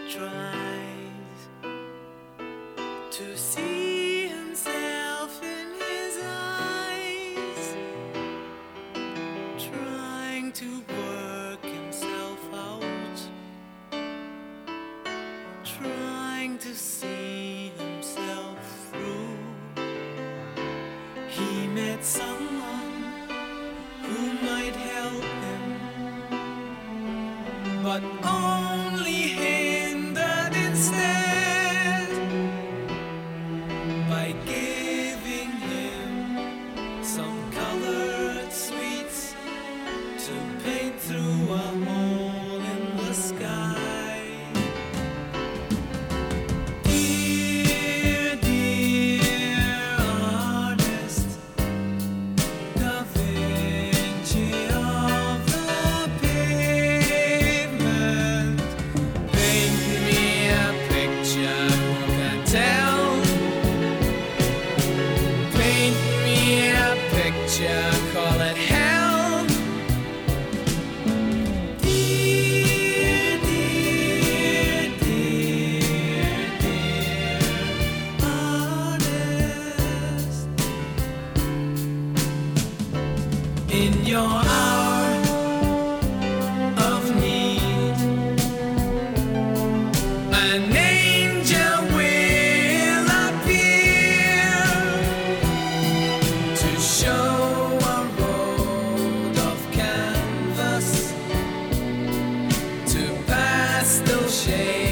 tries to see himself in his eyes, trying to work himself out, trying to see himself through. He met someone who might help him, but only hindered instead by giving him some colored sweets to paint through a hole in the sky. Dear, dear artist, Da Vinci of the pavement, paint me a picture who can tell. Paint me a picture, call it hell. Dear, dear, dear, dear artist, in your hour of need, an angel will appear to show a road of canvas to pastel shades.